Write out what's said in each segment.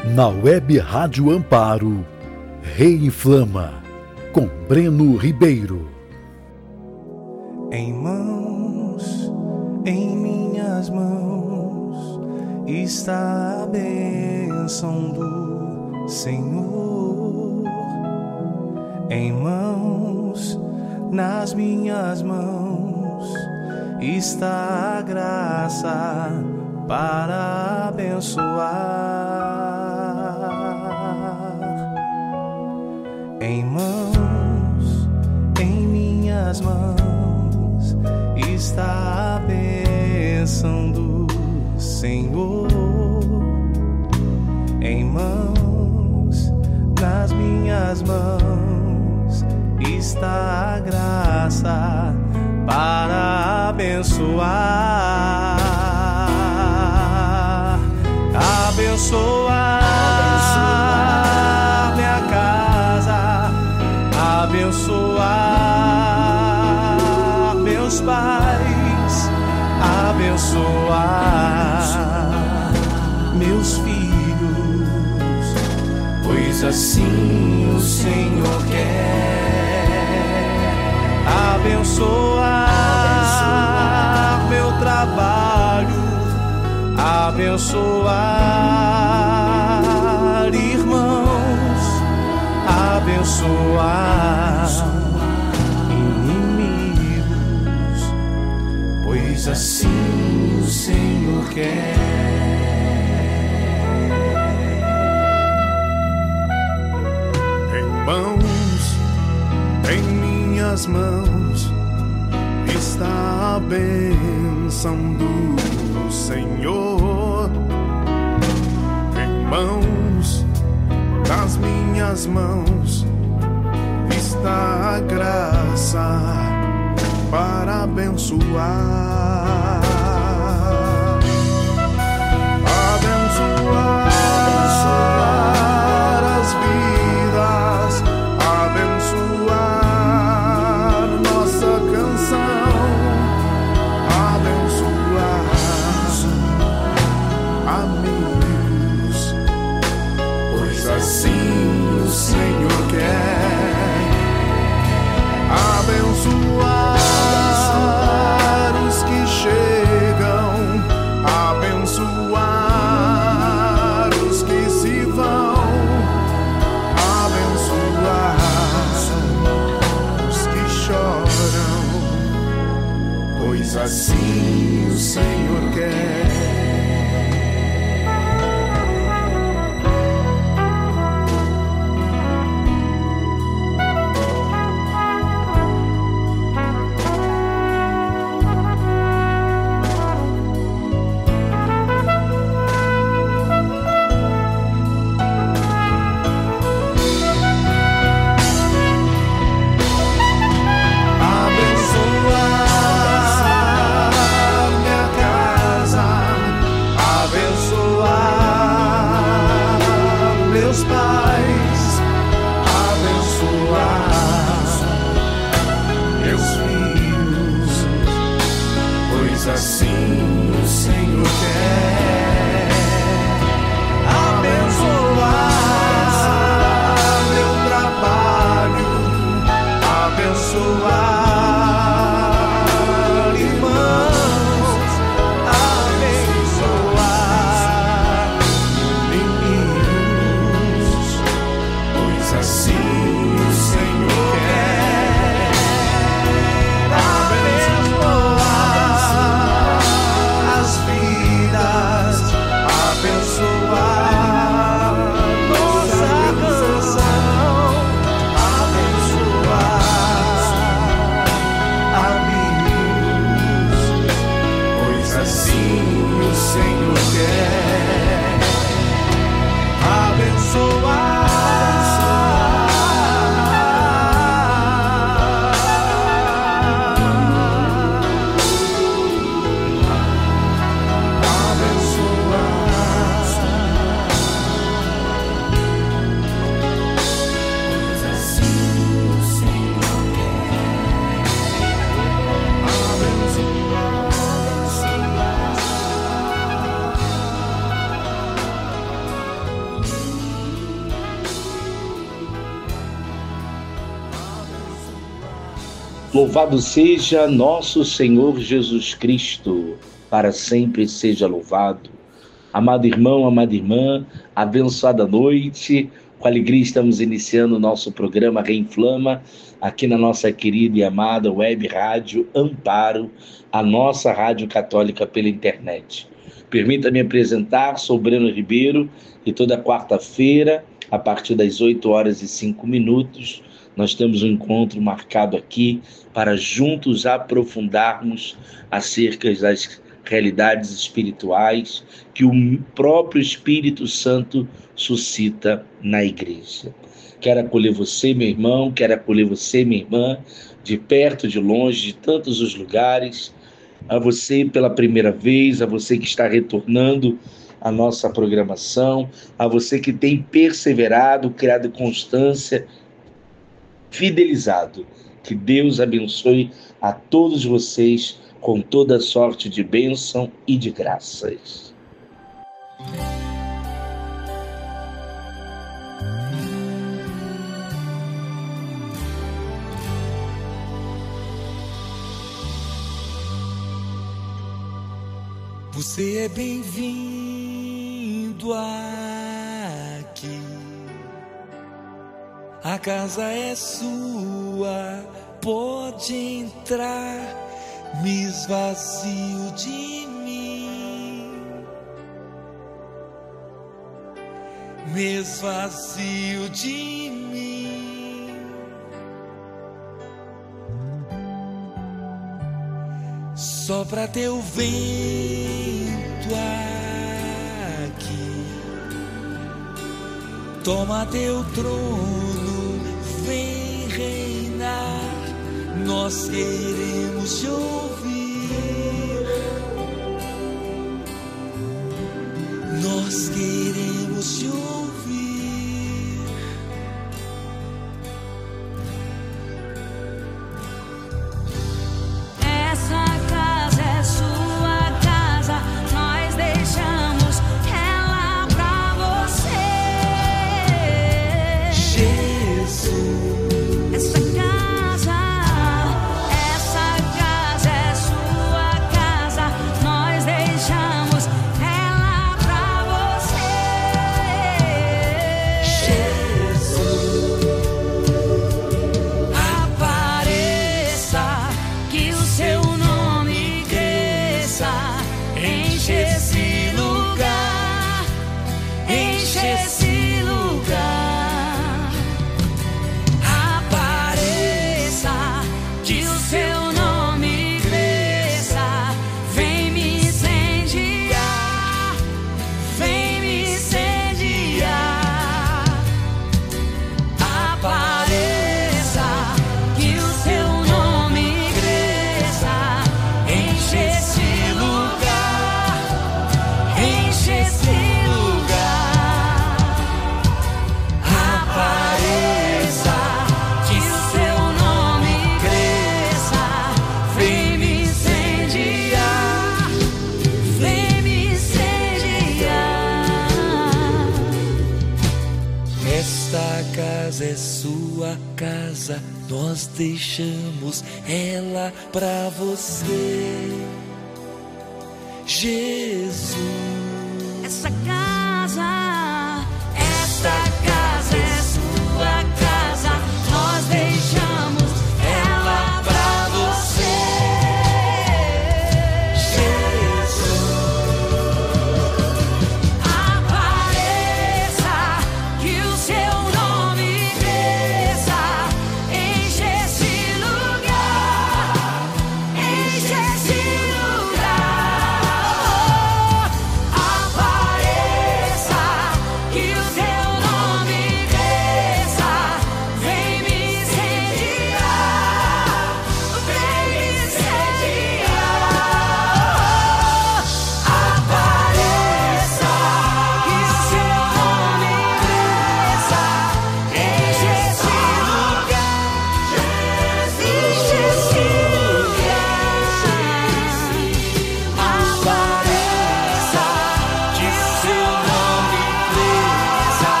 Na Web Rádio Amparo, Reiflama, com Breno Ribeiro. Em minhas mãos, está a bênção do Senhor. Em mãos, nas minhas mãos, está a graça para abençoar. Em mãos, em minhas mãos, está a bênção do Senhor. Em mãos, nas minhas mãos, está a graça para abençoar. Abençoar minha casa, abençoar meus pais, abençoar meus filhos, pois assim o Senhor quer. Abençoar meu trabalho, abençoar irmãos, abençoar inimigos, pois assim o Senhor quer. Em mãos, em minhas mãos, está a bênção do Senhor. Em mãos, nas minhas mãos, está a graça para abençoar. Abençoar as vidas, abençoar nossa canção, abençoar amigos, pois assim o Senhor quer. Abençoar os que chegam, abençoar os que se vão, abençoar os que choram, pois assim o Senhor quer. Louvado seja nosso Senhor Jesus Cristo, para sempre seja louvado. Amado irmão, amada irmã, abençoada noite. Com alegria estamos iniciando o nosso programa Reinflama, aqui na nossa querida e amada web rádio Amparo, a nossa rádio católica pela internet. Permita-me apresentar, sou Breno Ribeiro, e toda quarta-feira, a partir das 8h05, nós temos um encontro marcado aqui para juntos aprofundarmos acerca das realidades espirituais que o próprio Espírito Santo suscita na igreja. Quero acolher você, meu irmão, quero acolher você, minha irmã, de perto, de longe, de tantos os lugares, a você pela primeira vez, a você que está retornando à nossa programação, a você que tem perseverado, criado constância, fidelizado. Que Deus abençoe a todos vocês com toda sorte de bênção e de graças. Você é bem-vindo aqui. A casa é sua, pode entrar, me esvazio de mim, me esvazio de mim. Sopra teu vento aqui, toma teu trono, vem reinar, nós queremos te ouvir, nós queremos te ouvir. Essa casa é sua casa, nós deixamos ela pra você. Essa casa é sua casa, nós deixamos ela pra você. Apareça, que o seu nome cresça, enche esse lugar, enche esse lugar. Apareça, que o seu nome cresça, vem me incendiar, vem me incendiar. Apareça, que o seu nome cresça, enche esse lugar, enche esse lugar. Apareça, que o seu nome cresça, vem me incendiar, vem me incendiar. Esta casa é sua casa, nós deixamos ela pra você, Jesus. Essa casa é sua casa, nós deixamos ela pra você. Apareça, que o seu nome cresça, enche esse lugar, enche esse lugar. Apareça,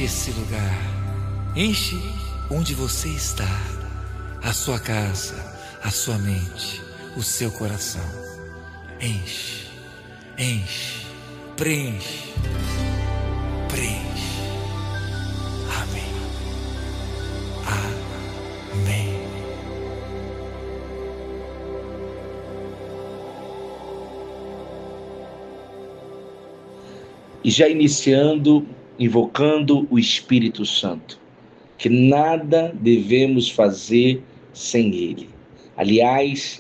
esse lugar, enche onde você está, a sua casa, a sua mente, o seu coração. Enche, enche, preenche, preenche. Amém. Amém. E já iniciando, invocando o Espírito Santo, que nada devemos fazer sem Ele. Aliás,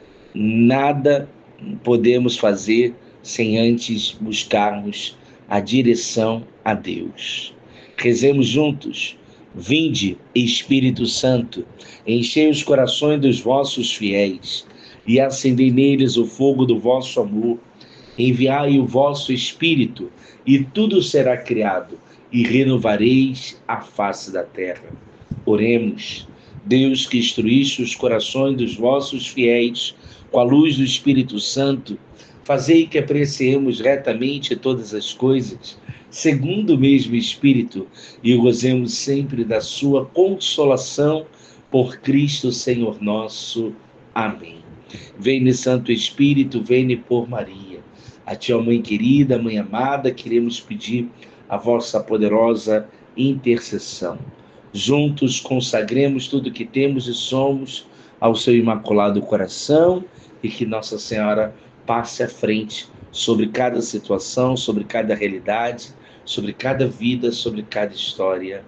nada podemos fazer sem antes buscarmos a direção a Deus. Rezemos juntos. Vinde, Espírito Santo, enchei os corações dos vossos fiéis e acendei neles o fogo do vosso amor. Enviai o vosso Espírito e tudo será criado e renovareis a face da terra. Oremos. Deus, que instruíste os corações dos vossos fiéis com a luz do Espírito Santo, fazei que apreciemos retamente todas as coisas, segundo o mesmo Espírito, e gozemos sempre da sua consolação por Cristo Senhor nosso. Amém. Vem-me, Santo Espírito, vem-me por Maria. A Tia Mãe querida, Mãe amada, queremos pedir a vossa poderosa intercessão. Juntos consagremos tudo que temos e somos ao seu imaculado coração e que Nossa Senhora passe à frente sobre cada situação, sobre cada realidade, sobre cada vida, sobre cada história.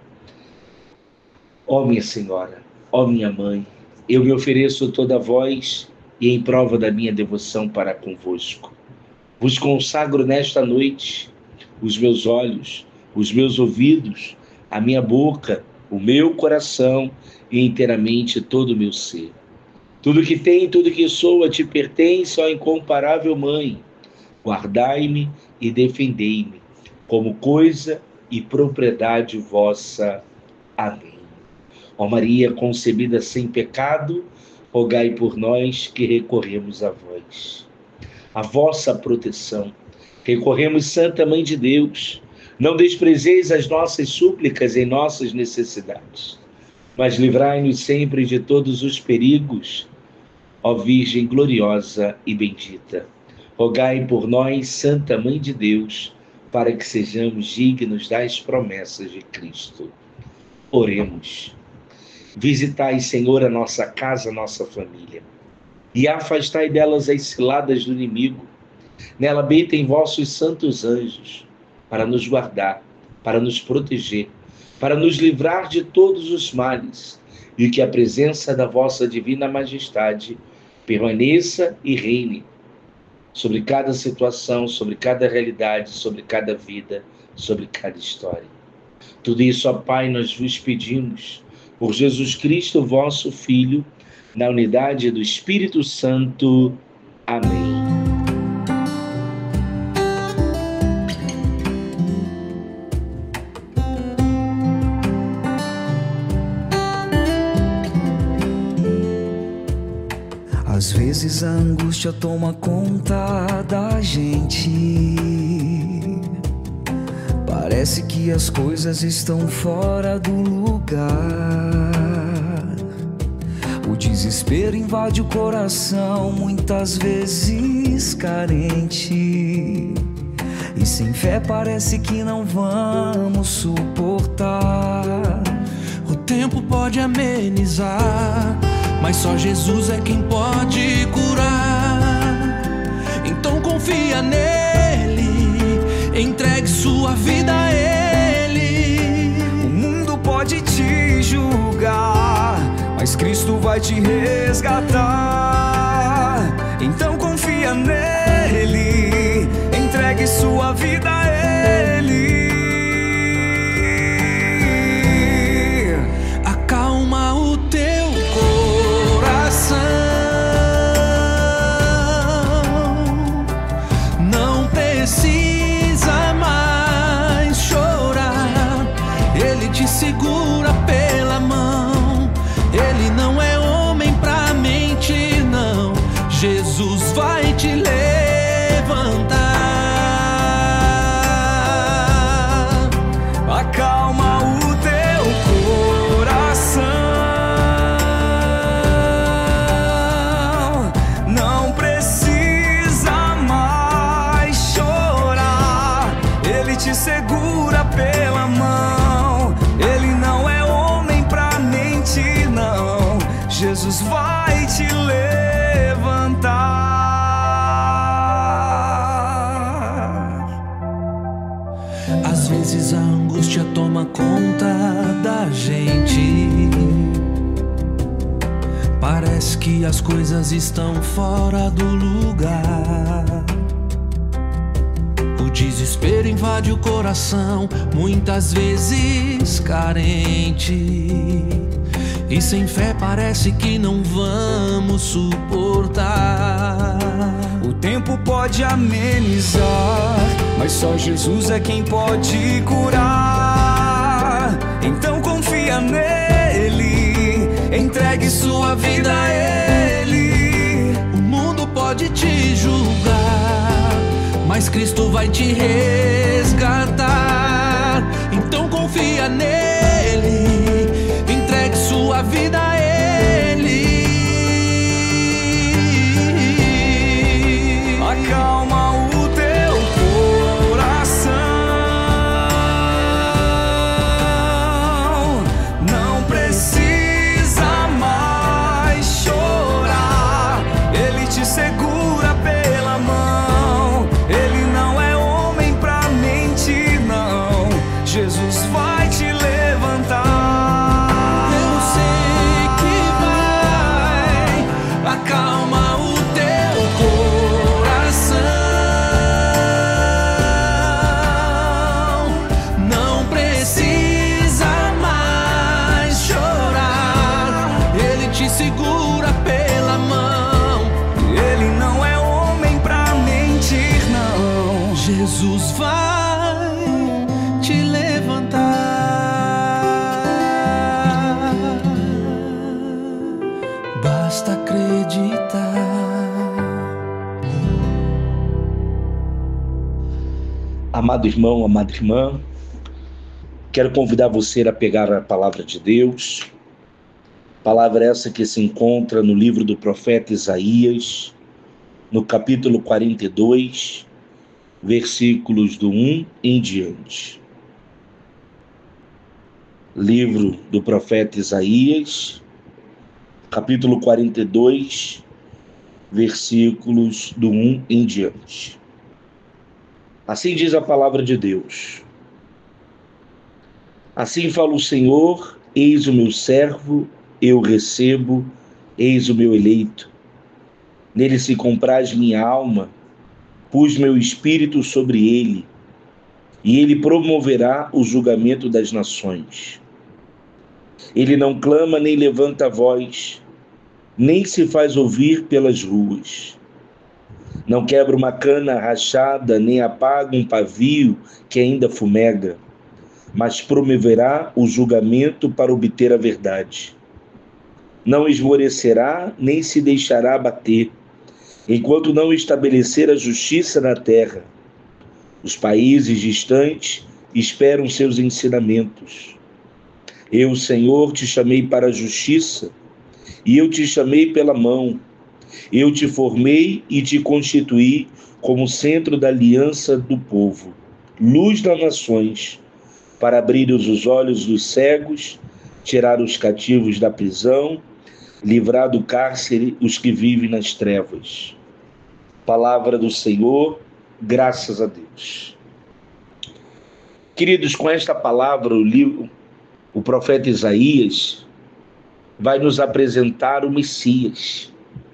Ó minha Senhora, ó minha Mãe, eu me ofereço toda a vós e em prova da minha devoção para convosco. Vos consagro nesta noite os meus olhos, os meus ouvidos, a minha boca, o meu coração e inteiramente todo o meu ser. Tudo que tenho, tudo que sou, a ti pertence, ó incomparável Mãe. Guardai-me e defendei-me, como coisa e propriedade vossa. Amém. Ó Maria concebida sem pecado, rogai por nós que recorremos a vós. A vossa proteção. Recorremos, Santa Mãe de Deus. Não desprezeis as nossas súplicas em nossas necessidades, mas livrai-nos sempre de todos os perigos, ó Virgem gloriosa e bendita. Rogai por nós, Santa Mãe de Deus, para que sejamos dignos das promessas de Cristo. Oremos. Visitai, Senhor, a nossa casa, a nossa família, e afastai delas as ciladas do inimigo. Nela habitem vossos santos anjos, para nos guardar, para nos proteger, para nos livrar de todos os males, e que a presença da vossa divina majestade permaneça e reine sobre cada situação, sobre cada realidade, sobre cada vida, sobre cada história. Tudo isso, ó Pai, nós vos pedimos, por Jesus Cristo, vosso Filho, na unidade do Espírito Santo. Amém. Às vezes a angústia toma conta da gente. Parece que as coisas estão fora do lugar. O desespero invade o coração, muitas vezes carente. E sem fé parece que não vamos suportar. O tempo pode amenizar, mas só Jesus é quem pode curar. Então confia nele, entregue sua vida a ele. O mundo pode te julgar, mas Cristo vai te resgatar. Então confia nele, entregue sua vida a ele. Acalma o teu coração, não precisa mais chorar. Ele te segura pela mão, ele não é homem pra mentir, Jesus vai te levantar. Às vezes a angústia toma conta da gente. Parece que as coisas estão fora do lugar. O desespero invade o coração, muitas vezes carente. E sem fé parece que não vamos suportar. O tempo pode amenizar, mas só Jesus é quem pode curar. Então confia nele, entregue sua vida a ele. O mundo pode te julgar, mas Cristo vai te resgatar. Então confia nele, entregue sua vida a ele. Acalma o teu coração, não precisa mais chorar. Ele te segura pela mão, ele não é homem pra mentir, não. Jesus vai te levantar. Eu sei que vai. Acalma o teu coração, não precisa mais chorar. Ele te segura pela mão, Ele não é homem pra mentir, não. Jesus vai te levantar. Basta acreditar. Amado irmão, amada irmã, quero convidar você a pegar a palavra de Deus. Palavra essa que se encontra no livro do profeta Isaías, no capítulo 42, versículos do 1 em diante. Livro do profeta Isaías, capítulo 42, versículos do 1 em diante. Assim diz a palavra de Deus. Assim fala o Senhor: eis o meu servo, eu recebo, eis o meu eleito. Nele se compraz minha alma, pus meu espírito sobre ele, e ele promoverá o julgamento das nações. Ele não clama nem levanta a voz, nem se faz ouvir pelas ruas. Não quebra uma cana rachada, nem apaga um pavio que ainda fumega, mas promoverá o julgamento para obter a verdade. Não esmorecerá, nem se deixará abater, enquanto não estabelecer a justiça na terra. Os países distantes esperam seus ensinamentos. Eu, Senhor, te chamei para a justiça, e eu te chamei pela mão. Eu te formei e te constituí como centro da aliança do povo, luz das nações, para abrir os olhos dos cegos, tirar os cativos da prisão, livrar do cárcere os que vivem nas trevas. Palavra do Senhor, graças a Deus. Queridos, com esta palavra, o profeta Isaías vai nos apresentar o Messias.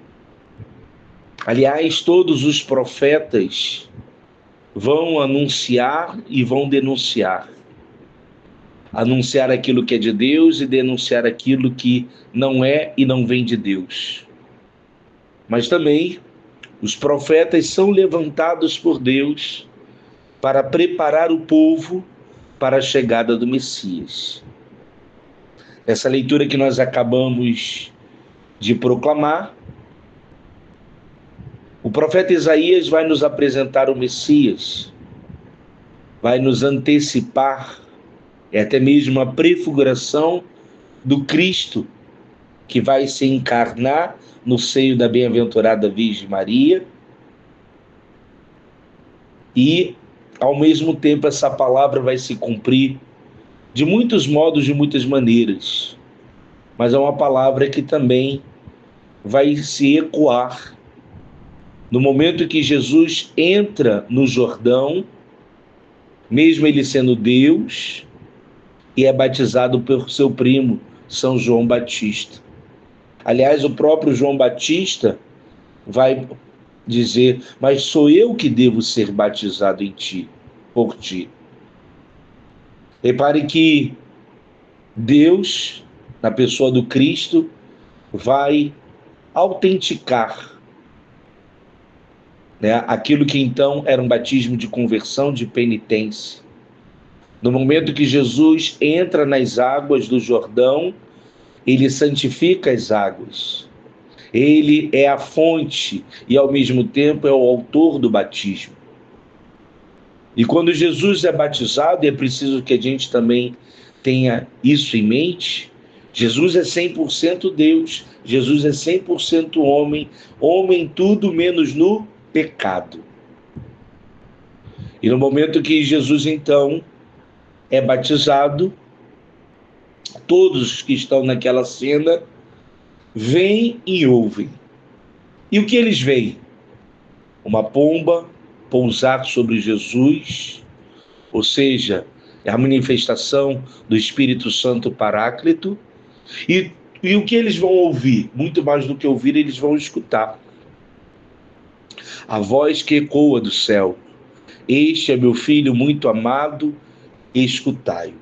Aliás, todos os profetas vão anunciar e vão denunciar. Anunciar aquilo que é de Deus e denunciar aquilo que não é e não vem de Deus. Mas também os profetas são levantados por Deus para preparar o povo para a chegada do Messias. Essa leitura que nós acabamos de proclamar, o profeta Isaías vai nos apresentar o Messias, vai nos antecipar, até mesmo a prefiguração do Cristo, que vai se encarnar no seio da bem-aventurada Virgem Maria. E, ao mesmo tempo, essa palavra vai se cumprir de muitos modos, de muitas maneiras. Mas é uma palavra que também vai se ecoar no momento que Jesus entra no Jordão, mesmo ele sendo Deus, e é batizado por seu primo, São João Batista. Aliás, o próprio João Batista vai dizer: mas sou eu que devo ser batizado em ti, por ti. Repare que Deus, na pessoa do Cristo, vai autenticar, né, aquilo que então era um batismo de conversão, de penitência. No momento que Jesus entra nas águas do Jordão, ele santifica as águas. Ele é a fonte e, ao mesmo tempo, é o autor do batismo. E quando Jesus é batizado, e é preciso que a gente também tenha isso em mente, Jesus é 100% Deus, Jesus é 100% homem, homem tudo menos no pecado. E no momento que Jesus, então, é batizado, todos que estão naquela cena veem e ouvem. E o que eles veem? Uma pomba pousar sobre Jesus, ou seja, é a manifestação do Espírito Santo Paráclito. E o que eles vão ouvir? Muito mais do que ouvir, eles vão escutar. A voz que ecoa do céu: este é meu filho muito amado, escutai-o.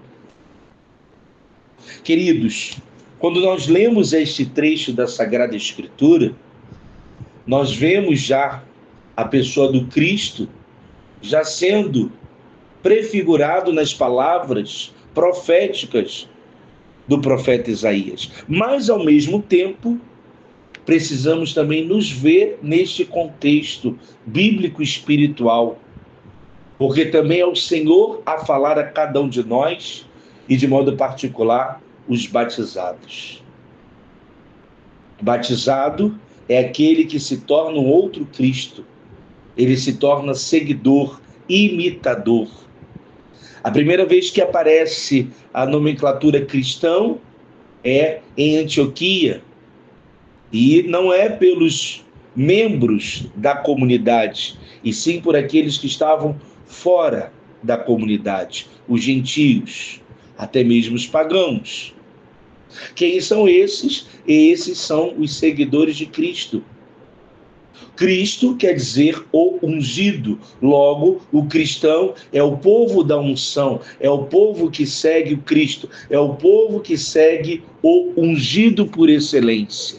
Queridos, quando nós lemos este trecho da Sagrada Escritura, nós vemos já a pessoa do Cristo já sendo prefigurado nas palavras proféticas do profeta Isaías. Mas, ao mesmo tempo, precisamos também nos ver neste contexto bíblico espiritual, porque também é o Senhor a falar a cada um de nós, e de modo particular, os batizados. Batizado é aquele que se torna um outro Cristo. Ele se torna seguidor, imitador. A primeira vez que aparece a nomenclatura cristão é em Antioquia, e não é pelos membros da comunidade, e sim por aqueles que estavam fora da comunidade, os gentios, até mesmo os pagãos. Quem são esses? Esses são os seguidores de Cristo. Cristo quer dizer o ungido. Logo, o cristão é o povo da unção, é o povo que segue o Cristo, é o povo que segue o ungido por excelência.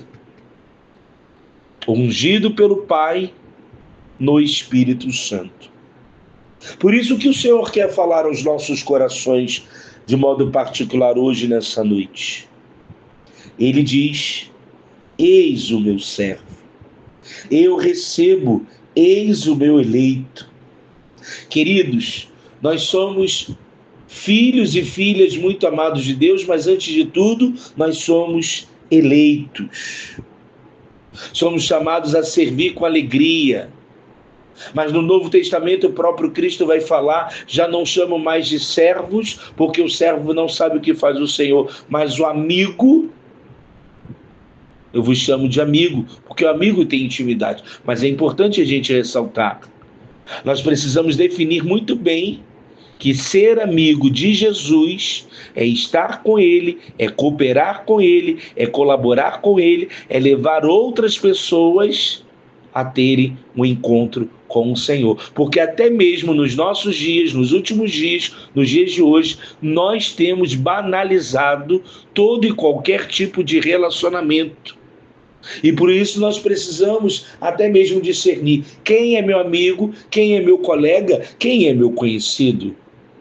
Ungido pelo Pai no Espírito Santo. Por isso que o Senhor quer falar aos nossos corações de modo particular hoje, nessa noite. Ele diz: eis o meu servo, eu recebo, eis o meu eleito. Queridos, nós somos filhos e filhas muito amados de Deus, mas antes de tudo, nós somos eleitos. Somos chamados a servir com alegria. Mas no Novo Testamento o próprio Cristo vai falar: já não chamo mais de servos, porque o servo não sabe o que faz o Senhor, mas o amigo, eu vos chamo de amigo, porque o amigo tem intimidade. Mas é importante a gente ressaltar, nós precisamos definir muito bem que ser amigo de Jesus é estar com Ele, é cooperar com Ele, é colaborar com Ele, é levar outras pessoas a terem um encontro com o Senhor. Porque até mesmo nos nossos dias, nos últimos dias, nos dias de hoje, nós temos banalizado todo e qualquer tipo de relacionamento. E por isso nós precisamos até mesmo discernir quem é meu amigo, quem é meu colega, quem é meu conhecido.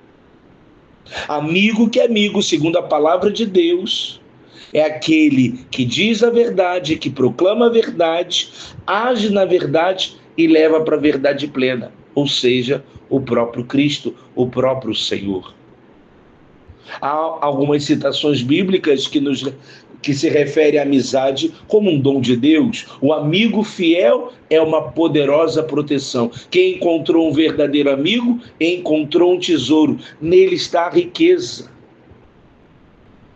Amigo que é amigo, segundo a palavra de Deus, é aquele que diz a verdade, que proclama a verdade, age na verdade e leva para a verdade plena, ou seja, o próprio Cristo, o próprio Senhor. Há algumas citações bíblicas que se refere à amizade como um dom de Deus. O amigo fiel é uma poderosa proteção. Quem encontrou um verdadeiro amigo, encontrou um tesouro. Nele está a riqueza.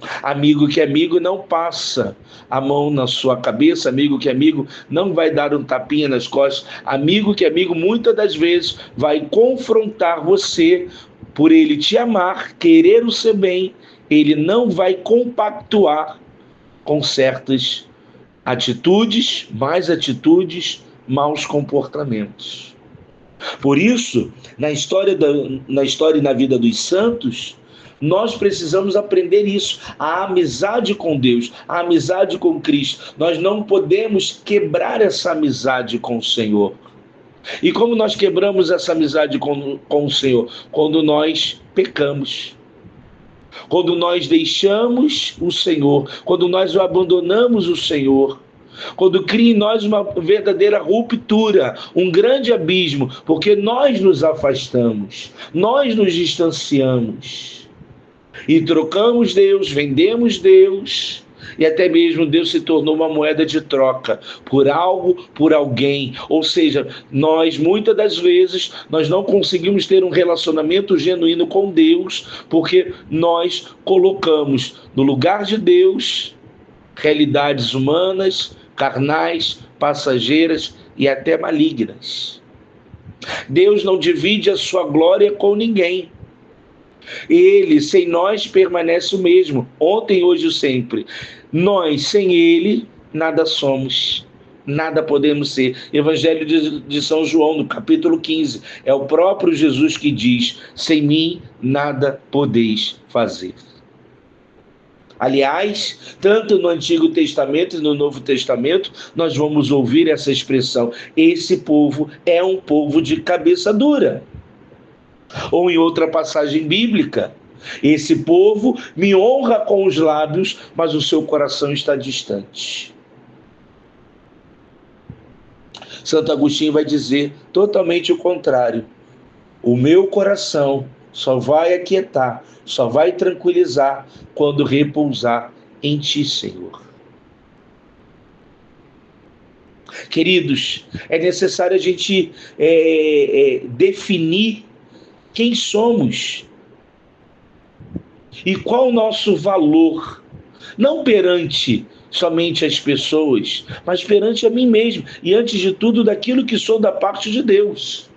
Amigo que amigo não passa a mão na sua cabeça, amigo que amigo não vai dar um tapinha nas costas, amigo que amigo muitas das vezes vai confrontar você por ele te amar, querer o seu bem, ele não vai compactuar com certas atitudes, maus comportamentos. Por isso, na história e na vida dos santos, nós precisamos aprender isso, a amizade com Deus, a amizade com Cristo. Nós não podemos quebrar essa amizade com o Senhor. E como nós quebramos essa amizade com o Senhor? Quando nós pecamos. Quando nós deixamos o Senhor, quando nós abandonamos o Senhor, quando cria em nós uma verdadeira ruptura, um grande abismo, porque nós nos afastamos, nós nos distanciamos e trocamos Deus, vendemos Deus, e até mesmo Deus se tornou uma moeda de troca por algo, por alguém. Ou seja, nós muitas das vezes nós não conseguimos ter um relacionamento genuíno com Deus, porque nós colocamos no lugar de Deus realidades humanas, carnais, passageiras e até malignas. Deus não divide a sua glória com ninguém. Ele, sem nós, permanece o mesmo, ontem, hoje e sempre. Nós, sem Ele, nada somos, nada podemos ser. Evangelho de São João, no capítulo 15, é o próprio Jesus que diz: sem mim, nada podeis fazer. Aliás, tanto no Antigo Testamento e no Novo Testamento, nós vamos ouvir essa expressão: esse povo é um povo de cabeça dura. Ou em outra passagem bíblica: esse povo me honra com os lábios, mas o seu coração está distante. Santo Agostinho vai dizer totalmente o contrário: o meu coração só vai aquietar, só vai tranquilizar quando repousar em Ti, Senhor. Queridos, é necessário a gente definir quem somos e qual o nosso valor, não perante somente as pessoas, mas perante a mim mesmo, e antes de tudo daquilo que sou da parte de Deus.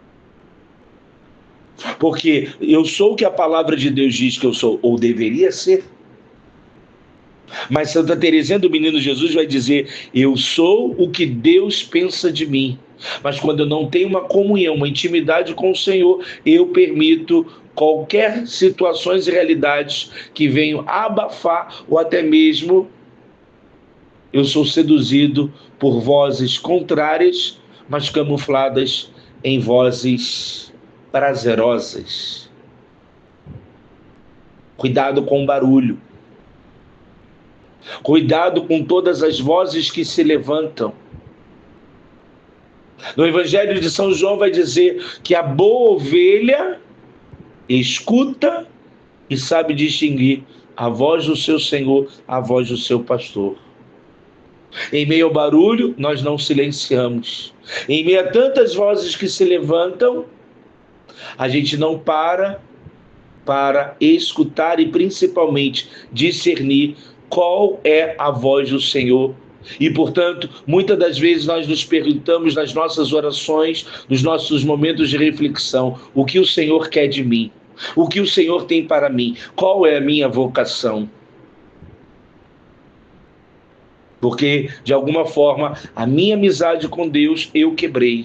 Porque eu sou o que a palavra de Deus diz que eu sou, ou deveria ser. Mas Santa Teresinha do Menino Jesus vai dizer: eu sou o que Deus pensa de mim. Mas quando eu não tenho uma comunhão, uma intimidade com o Senhor, eu permito qualquer situações e realidades que venham abafar, ou até mesmo eu sou seduzido por vozes contrárias, mas camufladas em vozes prazerosas. Cuidado com o barulho. Cuidado com todas as vozes que se levantam. No Evangelho de São João vai dizer que a boa ovelha escuta e sabe distinguir a voz do seu Senhor, a voz do seu pastor. Em meio ao barulho, nós não silenciamos. Em meio a tantas vozes que se levantam, a gente não para escutar e principalmente discernir qual é a voz do Senhor. E, portanto, muitas das vezes nós nos perguntamos nas nossas orações, nos nossos momentos de reflexão: o que o Senhor quer de mim? O que o Senhor tem para mim? Qual é a minha vocação? Porque, de alguma forma, a minha amizade com Deus eu quebrei.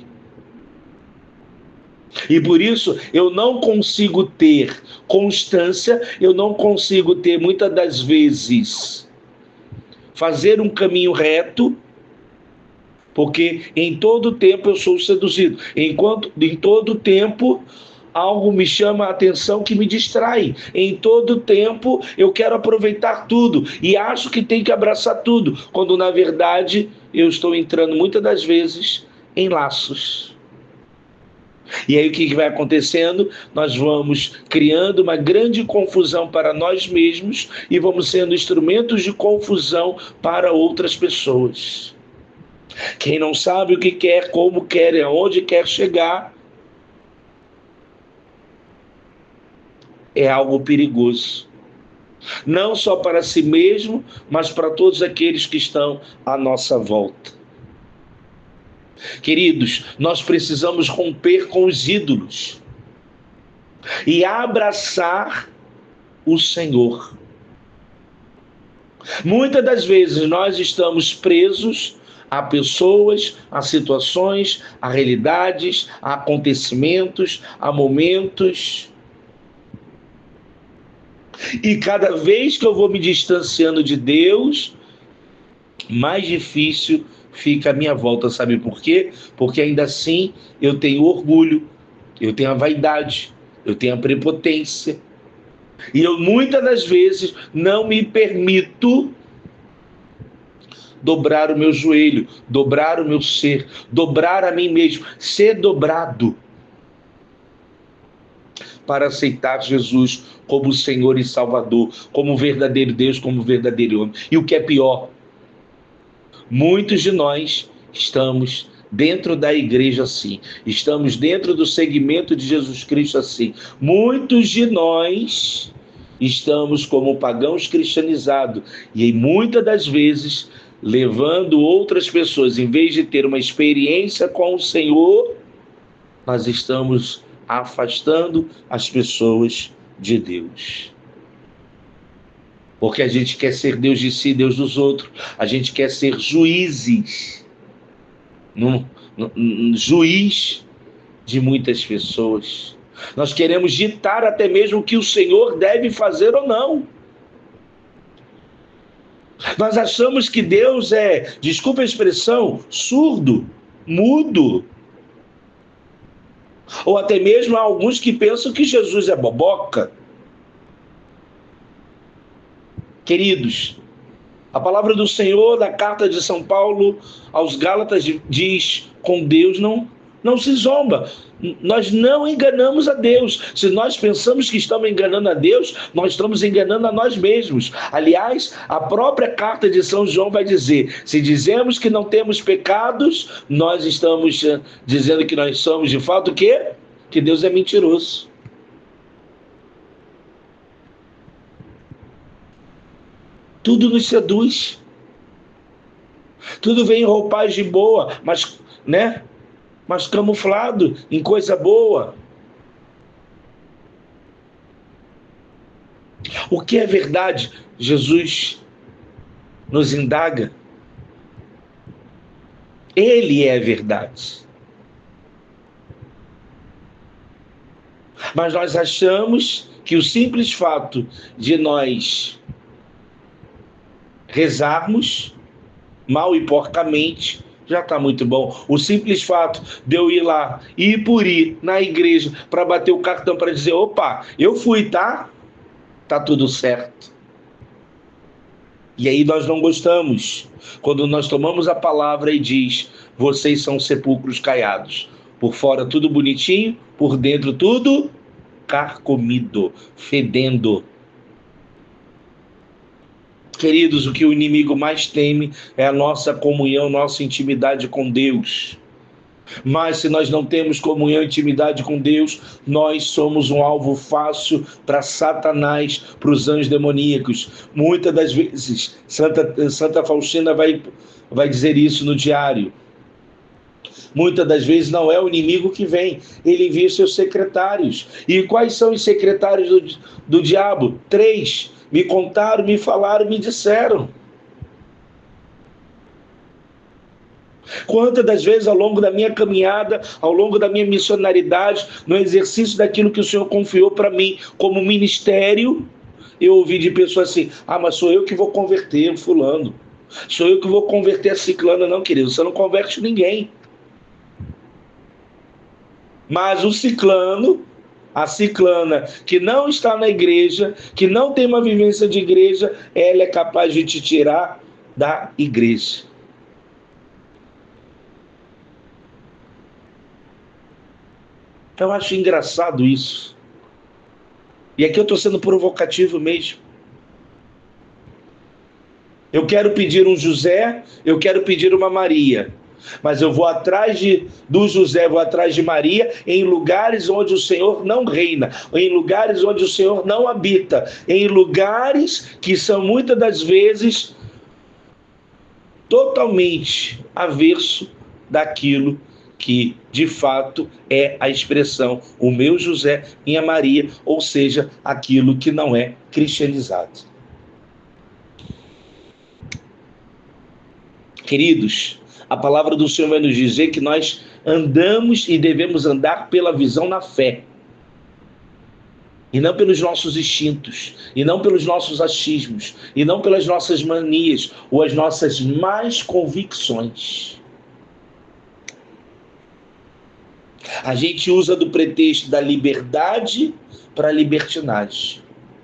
E por isso eu não consigo ter constância, eu não consigo ter, muitas das vezes, fazer um caminho reto, porque em todo tempo eu sou seduzido. Em todo tempo algo me chama a atenção que me distrai. Em todo tempo eu quero aproveitar tudo e acho que tem que abraçar tudo, quando na verdade eu estou entrando muitas das vezes em laços. E aí o que vai acontecendo? Nós vamos criando uma grande confusão para nós mesmos e vamos sendo instrumentos de confusão para outras pessoas. Quem não sabe o que quer, como quer e aonde quer chegar, é algo perigoso. não só para si mesmo, mas para todos aqueles que estão à nossa volta. Queridos, nós precisamos romper com os ídolos e abraçar o Senhor. Muitas das vezes nós estamos presos a pessoas, a situações, a realidades, a acontecimentos, a momentos. E cada vez que eu vou me distanciando de Deus, mais difícil fica a minha volta. Sabe por quê? Porque ainda assim eu tenho orgulho, eu tenho a vaidade, eu tenho a prepotência. E eu muitas das vezes não me permito dobrar o meu joelho, dobrar o meu ser, dobrar a mim mesmo, ser dobrado para aceitar Jesus como Senhor e Salvador, como verdadeiro Deus, como verdadeiro homem. E o que é pior, muitos de nós estamos dentro da igreja assim, estamos dentro do segmento de Jesus Cristo assim. Muitos de nós estamos como pagãos cristianizados e muitas das vezes levando outras pessoas, em vez de ter uma experiência com o Senhor, nós estamos afastando as pessoas de Deus. Porque a gente quer ser Deus de si, Deus dos outros. A gente quer ser juízes, juiz de muitas pessoas. Nós queremos ditar até mesmo o que o Senhor deve fazer ou não. Nós achamos que Deus é, desculpa a expressão, surdo, mudo. Ou até mesmo há alguns que pensam que Jesus é boboca. Queridos, a palavra do Senhor, na carta de São Paulo aos Gálatas, diz: com Deus não se zomba. Nós não enganamos a Deus. Se nós pensamos que estamos enganando a Deus, nós estamos enganando a nós mesmos. Aliás, a própria carta de São João vai dizer: se dizemos que não temos pecados, nós estamos dizendo que nós somos de fato o quê? Que Deus é mentiroso. Tudo nos seduz. Tudo vem em roupagem boa, mas, mas camuflado em coisa boa. O que é verdade? Jesus nos indaga. Ele é verdade. Mas nós achamos que o simples fato de nós rezarmos mal e porcamente já está muito bom. O simples fato de eu ir lá, ir por ir na igreja para bater o cartão para dizer: opa, eu fui, tá? Tá tudo certo. E aí nós não gostamos quando nós tomamos a palavra e diz: vocês são sepulcros caiados. Por fora tudo bonitinho, por dentro tudo carcomido, fedendo. Queridos, o que o inimigo mais teme é a nossa comunhão, nossa intimidade com Deus. Mas se nós não temos comunhão e intimidade com Deus, nós somos um alvo fácil para Satanás, para os anjos demoníacos. Muitas das vezes, Santa Faustina vai dizer isso no diário. Muitas das vezes não é o inimigo que vem, ele envia seus secretários. E quais são os secretários do diabo? 3. Me contaram, me falaram, me disseram. Quantas das vezes ao longo da minha caminhada, ao longo da minha missionaridade, no exercício daquilo que o Senhor confiou para mim como ministério, eu ouvi de pessoas assim: ah, mas sou eu que vou converter o fulano, sou eu que vou converter a ciclana. Não, querido, você não converte ninguém. Mas o ciclano, a ciclana que não está na igreja, que não tem uma vivência de igreja, ela é capaz de te tirar da igreja. Eu acho engraçado isso. E aqui eu estou sendo provocativo mesmo. Eu quero pedir um José, eu quero pedir uma Maria. Mas eu vou atrás do José, vou atrás de Maria, em lugares onde o Senhor não reina, em lugares onde o Senhor não habita, em lugares que são muitas das vezes totalmente averso daquilo que de fato é a expressão o meu José, minha Maria, ou seja, aquilo que não é cristianizado. Queridos, a palavra do Senhor vai nos dizer que nós andamos e devemos andar pela visão na fé, e não pelos nossos instintos, e não pelos nossos achismos, e não pelas nossas manias ou as nossas más convicções. A gente usa do pretexto da liberdade para a libertinagem.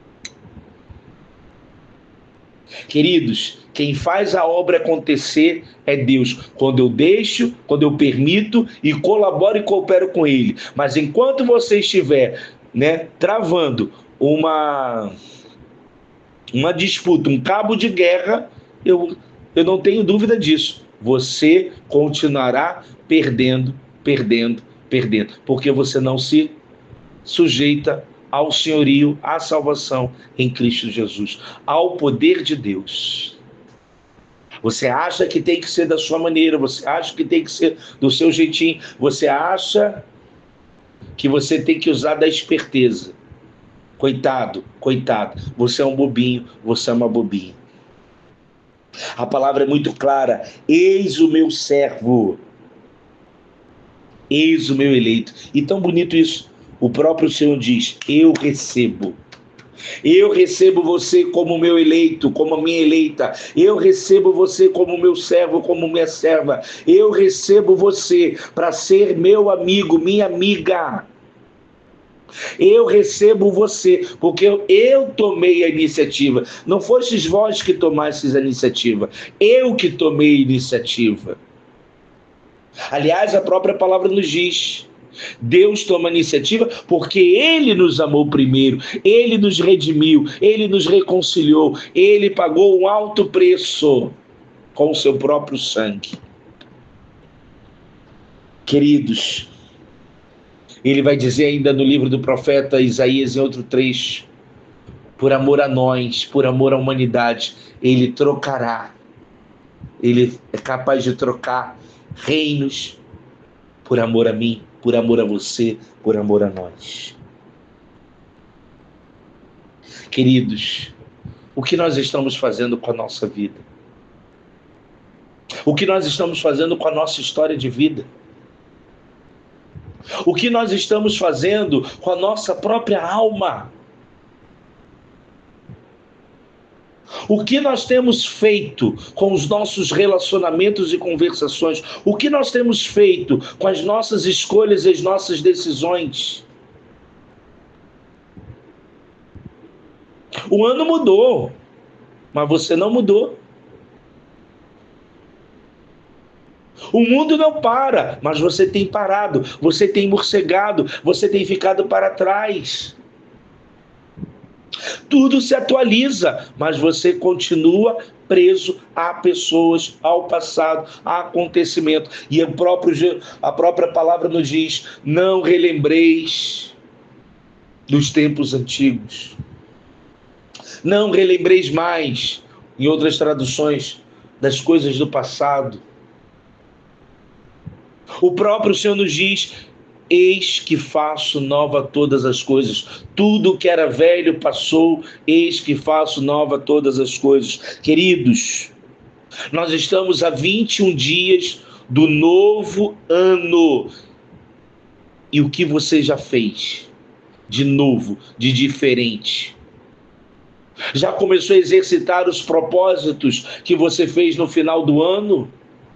Queridos, quem faz a obra acontecer é Deus. Quando eu deixo, quando eu permito e colaboro e coopero com Ele. Mas enquanto você estiver, travando uma disputa, um cabo de guerra, eu não tenho dúvida disso. Você continuará perdendo, porque você não se sujeita ao senhorio, à salvação em Cristo Jesus, ao poder de Deus. Você acha que tem que ser da sua maneira, você acha que tem que ser do seu jeitinho, você acha que você tem que usar da esperteza. Coitado, você é um bobinho, você é uma bobinha. A palavra é muito clara: eis o meu servo, eis o meu eleito. E tão bonito isso, o próprio Senhor diz: eu recebo você como meu eleito, como minha eleita. Eu recebo você como meu servo, como minha serva. Eu recebo você para ser meu amigo, minha amiga. Eu recebo você, porque eu tomei a iniciativa. Não fostes vós que tomastes a iniciativa, eu que tomei a iniciativa. Aliás, a própria palavra nos diz: Deus toma a iniciativa porque Ele nos amou primeiro, Ele nos redimiu, Ele nos reconciliou, Ele pagou um alto preço com o seu próprio sangue. Queridos, Ele vai dizer ainda no livro do profeta Isaías, em outro trecho: por amor a nós, por amor à humanidade, Ele trocará, Ele é capaz de trocar reinos por amor a mim, por amor a você, por amor a nós. Queridos, o que nós estamos fazendo com a nossa vida? O que nós estamos fazendo com a nossa história de vida? O que nós estamos fazendo com a nossa própria alma? O que nós temos feito com os nossos relacionamentos e conversações? O que nós temos feito com as nossas escolhas e as nossas decisões? O ano mudou, mas você não mudou. O mundo não para, mas você tem parado, você tem morcegado, você tem ficado para trás. Tudo se atualiza, mas você continua preso a pessoas, ao passado, a acontecimento. E a própria palavra nos diz: não relembreis dos tempos antigos. Não relembreis mais, em outras traduções, das coisas do passado. O próprio Senhor nos diz: eis que faço nova todas as coisas. Tudo que era velho passou, eis que faço nova todas as coisas. Queridos, nós estamos a 21 dias do novo ano. E o que você já fez de novo, de diferente? Já começou a exercitar os propósitos que você fez no final do ano?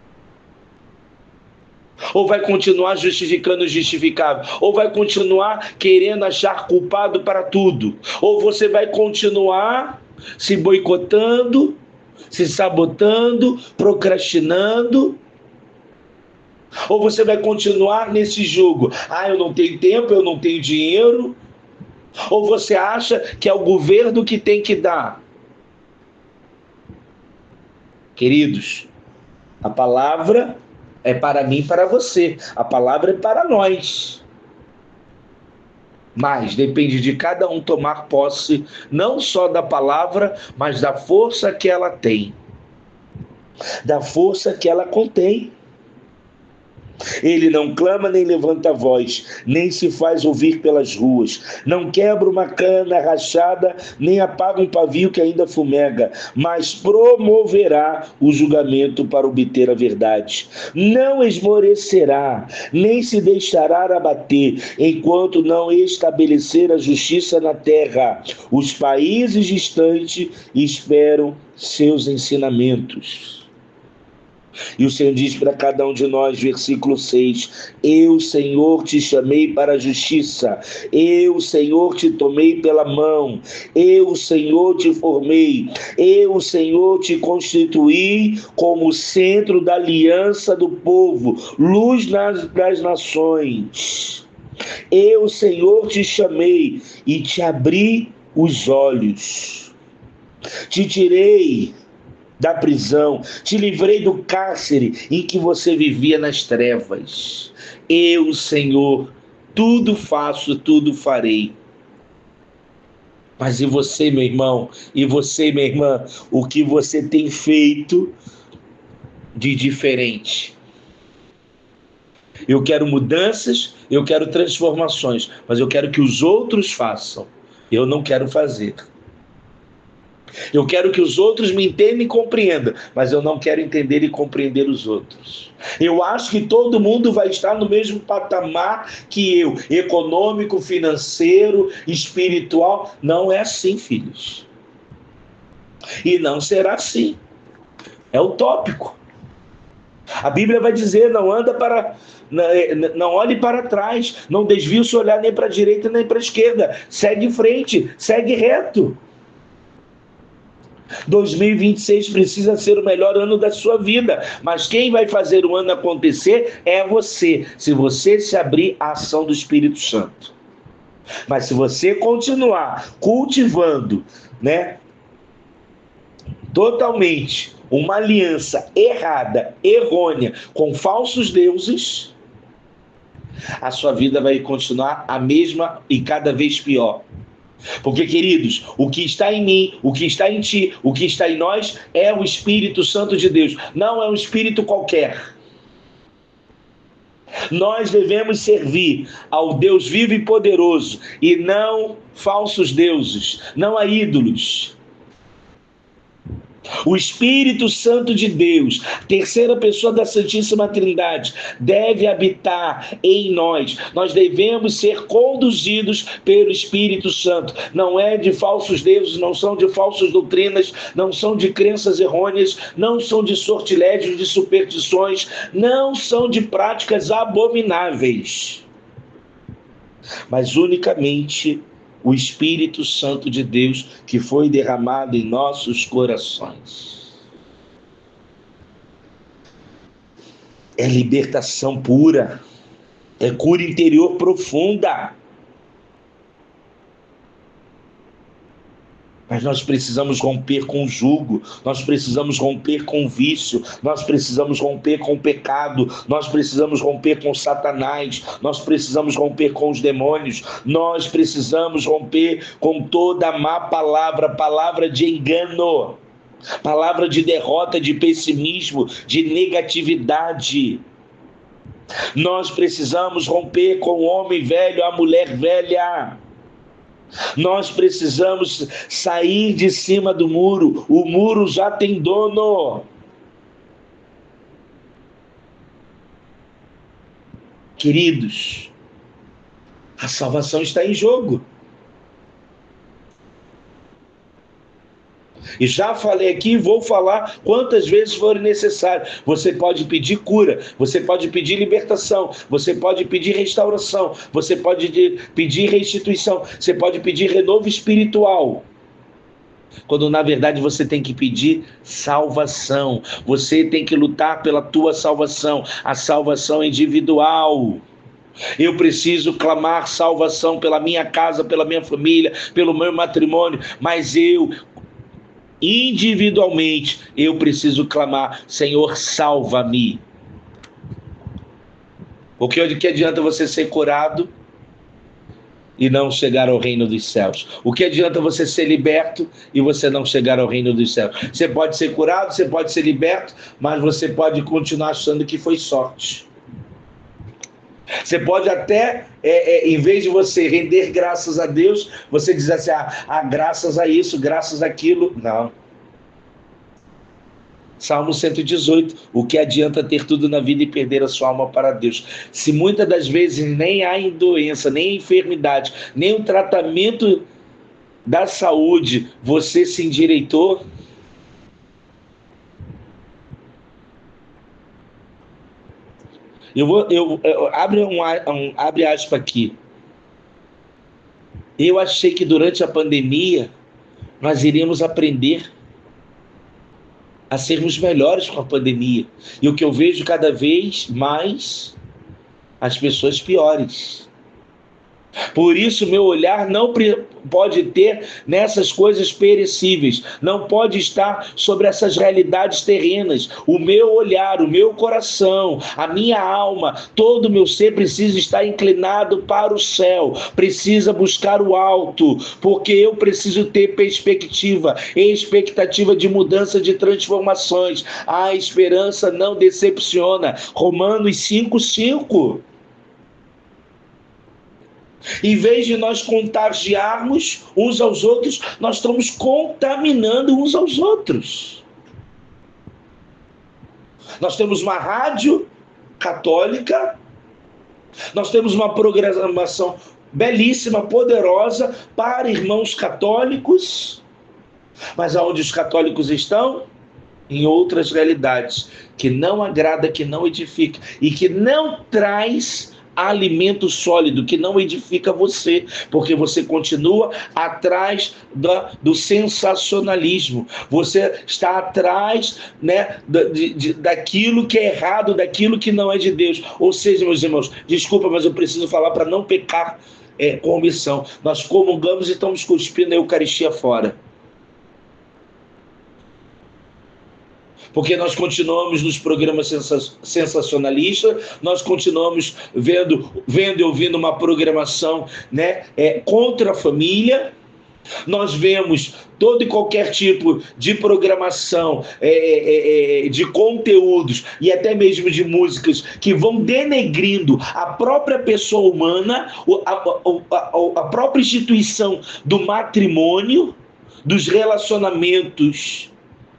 Ou vai continuar justificando o justificável? Ou vai continuar querendo achar culpado para tudo? Ou você vai continuar se boicotando, se sabotando, procrastinando? Ou você vai continuar nesse jogo? Eu não tenho tempo, eu não tenho dinheiro. Ou você acha que é o governo que tem que dar? Queridos, a palavra é para mim e para você. A palavra é para nós. Mas depende de cada um tomar posse, não só da palavra, mas da força que ela tem. Da força que ela contém. Ele não clama nem levanta a voz, nem se faz ouvir pelas ruas. Não quebra uma cana rachada, nem apaga um pavio que ainda fumega, mas promoverá o julgamento para obter a verdade. Não esmorecerá, nem se deixará abater, enquanto não estabelecer a justiça na terra. Os países distantes esperam seus ensinamentos. E o Senhor diz para cada um de nós, versículo 6, eu, Senhor, te chamei para a justiça, eu, Senhor, te tomei pela mão, eu, Senhor, te formei, eu, Senhor, te constituí como centro da aliança do povo, luz das nações. Eu, Senhor, te chamei e te abri os olhos, te tirei da prisão, te livrei do cárcere em que você vivia nas trevas. Eu, Senhor, tudo faço, tudo farei. Mas e você, meu irmão? E você, minha irmã? O que você tem feito de diferente? Eu quero mudanças, eu quero transformações, mas eu quero que os outros façam. Eu não quero fazer. Eu quero que os outros me entendam e compreendam, mas eu não quero entender e compreender os outros. Eu acho que todo mundo vai estar no mesmo patamar que eu, econômico, financeiro, espiritual. Não é assim, filhos. E não será assim. É utópico. A Bíblia vai dizer, não olhe para trás, não desvie o seu olhar nem para a direita nem para a esquerda. Segue em frente, segue reto. 2026 precisa ser o melhor ano da sua vida, mas quem vai fazer o ano acontecer é você, se você se abrir à ação do Espírito Santo. Mas se você continuar cultivando, totalmente uma aliança errada, errônea, com falsos deuses, a sua vida vai continuar a mesma e cada vez pior. Porque, queridos, o que está em mim, o que está em ti, o que está em nós é o Espírito Santo de Deus, não é um espírito qualquer. Nós devemos servir ao Deus vivo e poderoso e não falsos deuses, não a ídolos. O Espírito Santo de Deus, terceira pessoa da Santíssima Trindade, deve habitar em nós. Nós devemos ser conduzidos pelo Espírito Santo. Não é de falsos deuses, não são de falsas doutrinas, não são de crenças errôneas, não são de sortilégios, de superstições, não são de práticas abomináveis. Mas unicamente o Espírito Santo de Deus que foi derramado em nossos corações. É libertação pura, é cura interior profunda. Mas nós precisamos romper com o jugo, nós precisamos romper com o vício, nós precisamos romper com o pecado, nós precisamos romper com Satanás, nós precisamos romper com os demônios, nós precisamos romper com toda a má palavra, palavra de engano, palavra de derrota, de pessimismo, de negatividade. Nós precisamos romper com o homem velho, a mulher velha. Nós precisamos sair de cima do muro. O muro já tem dono. Queridos, a salvação está em jogo. E já falei aqui e vou falar quantas vezes for necessário. Você pode pedir cura, você pode pedir libertação, você pode pedir restauração, você pode pedir restituição, você pode pedir renovo espiritual. Quando na verdade você tem que pedir salvação. Você tem que lutar pela tua salvação, a salvação individual. Eu preciso clamar salvação pela minha casa, pela minha família, pelo meu matrimônio, mas individualmente eu preciso clamar: Senhor, salva-me. Porque o que adianta você ser curado e não chegar ao reino dos céus? O que adianta você ser liberto e você não chegar ao reino dos céus? Você pode ser curado, você pode ser liberto, mas você pode continuar achando que foi sorte. Você pode até, em vez de você render graças a Deus, você diz assim, graças a isso, graças àquilo. Não. Salmo 118, o que adianta ter tudo na vida e perder a sua alma para Deus? Se muitas das vezes nem há doença, nem enfermidade, nem o tratamento da saúde, você se endireitou. Abre aspas aqui. Eu achei que durante a pandemia nós iríamos aprender a sermos melhores com a pandemia. E o que eu vejo cada vez mais, as pessoas piores. Por isso, meu olhar não pode ter nessas coisas perecíveis, não pode estar sobre essas realidades terrenas. O meu olhar, o meu coração, a minha alma, todo o meu ser precisa estar inclinado para o céu, precisa buscar o alto, porque eu preciso ter perspectiva, expectativa de mudança, de transformações. A esperança não decepciona. Romanos 5:5. Em vez de nós contagiarmos uns aos outros, nós estamos contaminando uns aos outros. Nós temos uma rádio católica, nós temos uma programação belíssima, poderosa para irmãos católicos, mas aonde os católicos estão? Em outras realidades, que não agrada, que não edifica e que não traz alimento sólido, que não edifica você, porque você continua atrás do sensacionalismo, você está atrás, né, daquilo que é errado, daquilo que não é de Deus. Ou seja, meus irmãos, desculpa, mas eu preciso falar para não pecar com omissão. Nós comungamos e estamos cuspindo a Eucaristia fora. Porque nós continuamos nos programas sensacionalistas, nós continuamos vendo e ouvindo uma programação, né, contra a família. Nós vemos todo e qualquer tipo de programação, de conteúdos e até mesmo de músicas que vão denegrindo a própria pessoa humana, a própria instituição do matrimônio, dos relacionamentos.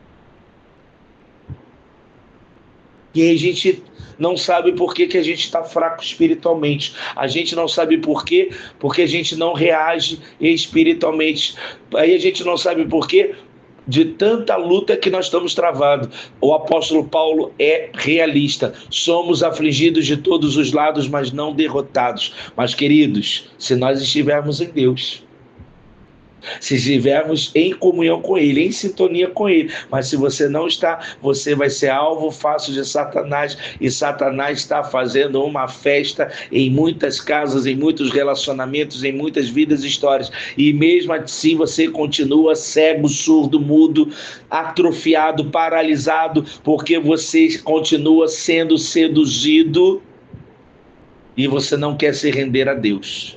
E aí a gente não sabe por que a gente está fraco espiritualmente. A gente não sabe por quê, porque a gente não reage espiritualmente. Aí a gente não sabe por quê, de tanta luta que nós estamos travando. O apóstolo Paulo é realista. Somos afligidos de todos os lados, mas não derrotados. Mas, queridos, se nós estivermos em Deus, se estivermos em comunhão com Ele, em sintonia com Ele, mas se você não está, você vai ser alvo fácil de Satanás, e Satanás está fazendo uma festa em muitas casas, em muitos relacionamentos, em muitas vidas e histórias, e mesmo assim você continua cego, surdo, mudo, atrofiado, paralisado, porque você continua sendo seduzido e você não quer se render a Deus.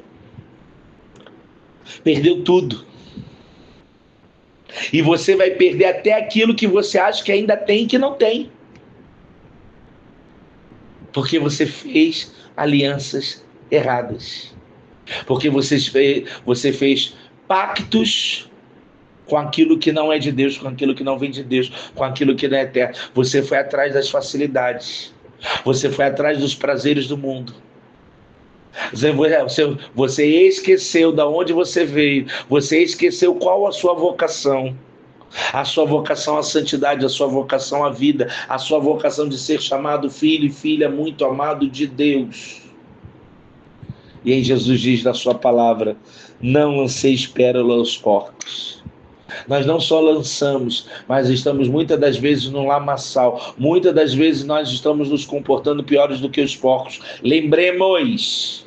Perdeu tudo. E você vai perder até aquilo que você acha que ainda tem e que não tem. Porque você fez alianças erradas. Porque você fez pactos com aquilo que não é de Deus, com aquilo que não vem de Deus, com aquilo que não é eterno. Você foi atrás das facilidades. Você foi atrás dos prazeres do mundo. Você esqueceu de onde você veio. Você esqueceu qual a sua vocação. A sua vocação à santidade, a sua vocação à vida, a sua vocação de ser chamado filho e filha muito amado de Deus. E aí Jesus diz na sua palavra: não lanceis pérola aos porcos. Nós não só lançamos, mas estamos muitas das vezes no lamaçal. Muitas das vezes nós estamos nos comportando piores do que os porcos. Lembremos,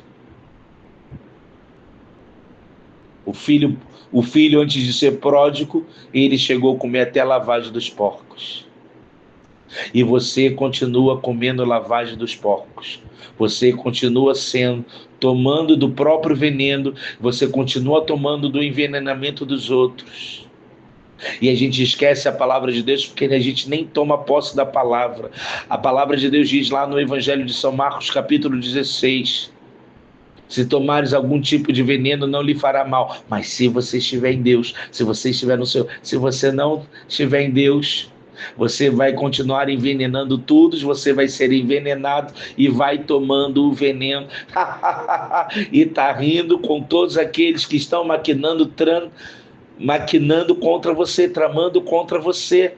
o filho antes de ser pródigo, ele chegou a comer até a lavagem dos porcos. E você continua comendo lavagem dos porcos. Você continua tomando do próprio veneno, você continua tomando do envenenamento dos outros. E a gente esquece a palavra de Deus porque a gente nem toma posse da palavra. A palavra de Deus diz lá no Evangelho de São Marcos, capítulo 16: se tomares algum tipo de veneno, não lhe fará mal. Mas se você estiver em Deus, se você não estiver em Deus, você vai continuar envenenando tudo, você vai ser envenenado e vai tomando o veneno. E está rindo com todos aqueles que estão maquinando contra você, tramando contra você.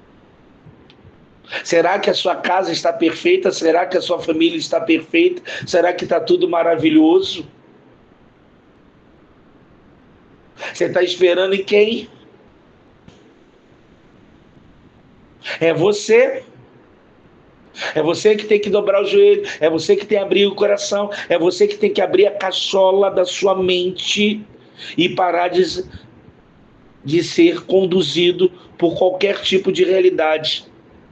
Será que a sua casa está perfeita? Será que a sua família está perfeita? Será que está tudo maravilhoso? Você está esperando em quem? É você. É você que tem que dobrar o joelho. É você que tem que abrir o coração. É você que tem que abrir a cachola da sua mente e parar de ser conduzido por qualquer tipo de realidade.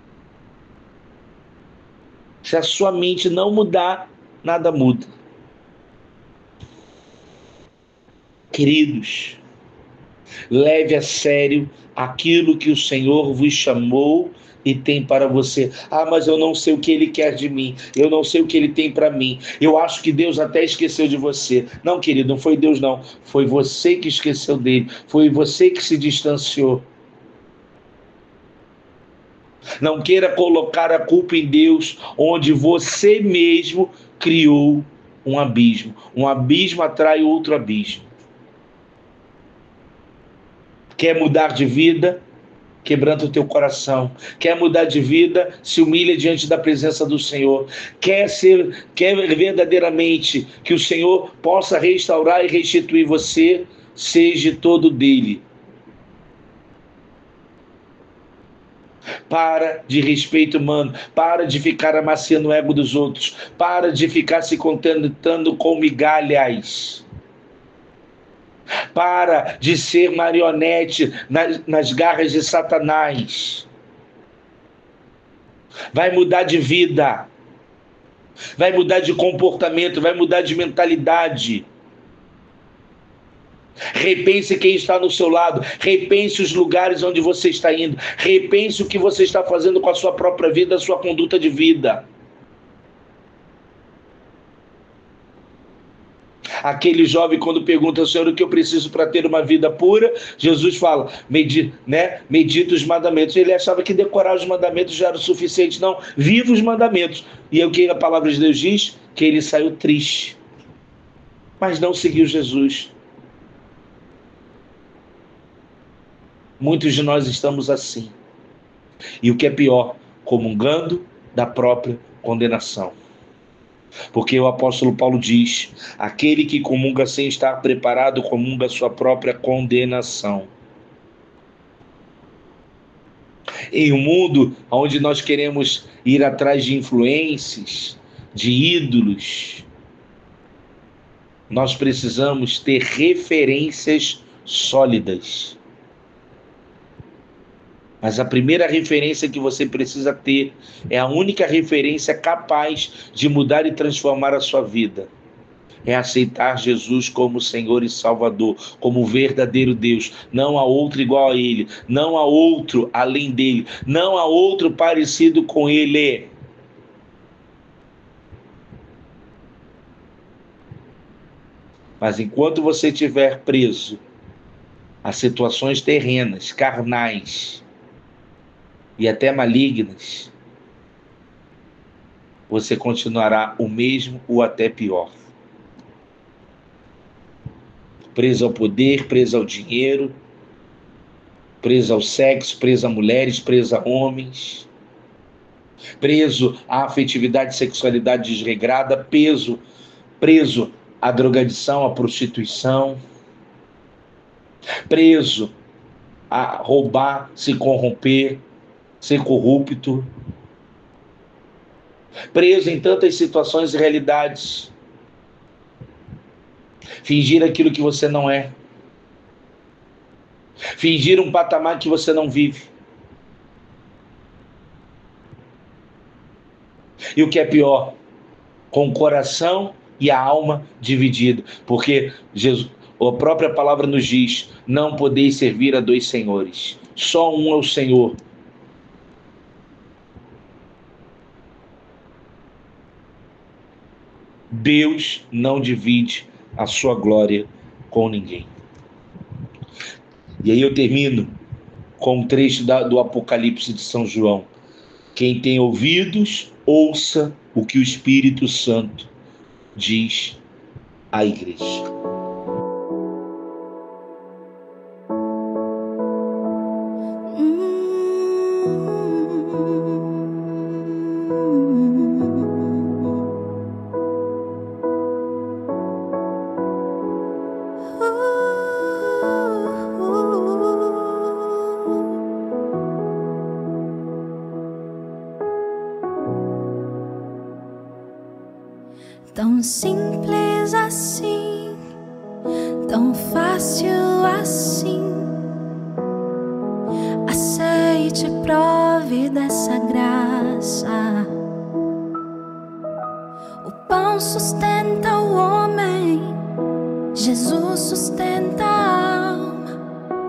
Se a sua mente não mudar, nada muda. Queridos, leve a sério aquilo que o Senhor vos chamou e tem para você. Ah, mas eu não sei o que Ele quer de mim. Eu não sei o que Ele tem para mim. Eu acho que Deus até esqueceu de você. Não, querido, não foi Deus não. Foi você que esqueceu dele. Foi você que se distanciou. Não queira colocar a culpa em Deus, onde você mesmo criou um abismo. Um abismo atrai outro abismo. Quer mudar de vida? Quebranta o teu coração. Quer mudar de vida? Se humilha diante da presença do Senhor. Quer verdadeiramente que o Senhor possa restaurar e restituir você? Seja todo dele. Para de respeito humano, para de ficar amaciando o ego dos outros, para de ficar se contentando com migalhas, para de ser marionete nas garras de Satanás. Vai mudar de vida, vai mudar de comportamento, vai mudar de mentalidade. Repense quem está no seu lado, repense os lugares onde você está indo, repense o que você está fazendo com a sua própria vida, a sua conduta de vida. Aquele jovem, quando pergunta ao Senhor o que eu preciso para ter uma vida pura, Jesus fala, medita os mandamentos. Ele achava que decorar os mandamentos já era o suficiente. Não, viva os mandamentos. E é o que a palavra de Deus diz? Que ele saiu triste, mas não seguiu Jesus. Muitos de nós estamos assim. E o que é pior, comungando da própria condenação. Porque o apóstolo Paulo diz, aquele que comunga sem estar preparado, comunga sua própria condenação. Em um mundo onde nós queremos ir atrás de influências, de ídolos, nós precisamos ter referências sólidas. Mas a primeira referência que você precisa ter é a única referência capaz de mudar e transformar a sua vida. É aceitar Jesus como Senhor e Salvador, como verdadeiro Deus. Não há outro igual a Ele, não há outro além dele, não há outro parecido com Ele. Mas enquanto você estiver preso a situações terrenas, carnais, e até malignas, você continuará o mesmo ou até pior. Preso ao poder, preso ao dinheiro, preso ao sexo, preso a mulheres, preso a homens, preso à afetividade e sexualidade desregrada, preso à drogadição, à prostituição, preso a roubar, se corromper, ser corrupto, preso em tantas situações e realidades, fingir aquilo que você não é, fingir um patamar que você não vive. E o que é pior, com o coração e a alma dividida, porque Jesus, a própria palavra nos diz: não podeis servir a dois senhores, só um é o Senhor. Deus não divide a sua glória com ninguém. E aí eu termino com um trecho do Apocalipse de São João. Quem tem ouvidos, ouça o que o Espírito Santo diz à igreja. Tão simples assim, tão fácil assim. Aceite e prove dessa graça. O pão sustenta o homem, Jesus sustenta a alma.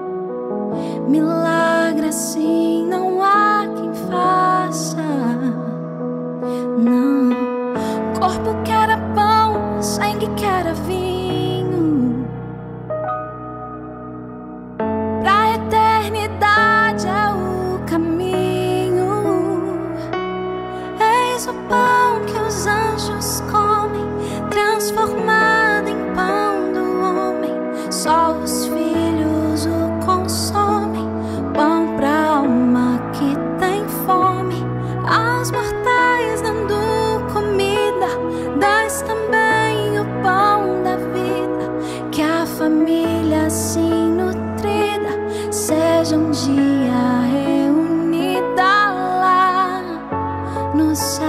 Milagre assim não há quem faça. Não. Corpo que era pão, sangue que era vinho. Pra eternidade é o caminho. Eis o pão que os anjos comem, transformado em pão do homem. Só os filhos o consomem, pão pra alma que tem fome. Aos mortais dando comida, dás também o pão da vida. Que a família assim nutrida seja um dia reunida lá no céu.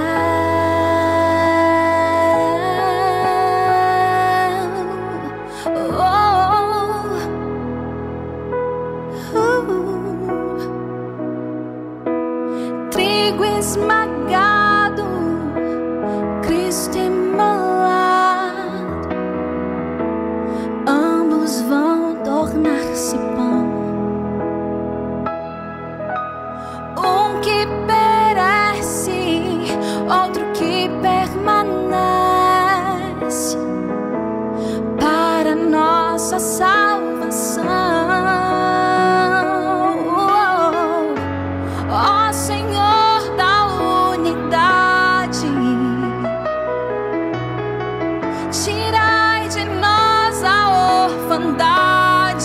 Trigo esmagado, Cristo imolado, ambos vão tornar-se pão. Um que perece, outro que permanece, para nossa salvação. Ó Senhor da unidade, tirai de nós a orfandade.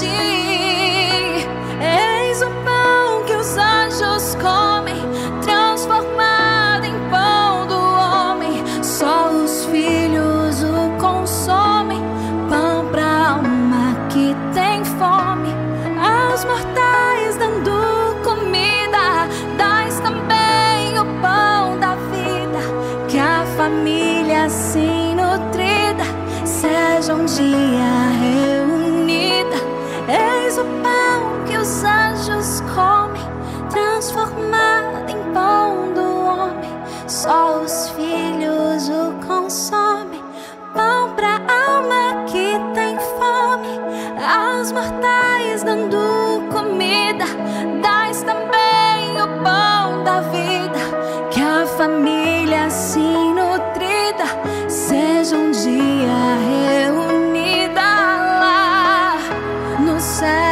Eis o pão que os anjos comem, transformado em pão do homem. Só os filhos o consomem, pão pra alma que tem fome. Aos mortais dando comida, dás também o pão da vida. Que a família assim nutrida seja um dia reunida. Eis o pão que os anjos comem, transformado em pão do homem. Só os filhos o consomem, pão pra alma que tem fome. Aos mortais dando comida, dás também o pão da vida. Que a família assim nutrida seja um dia reunida lá no céu.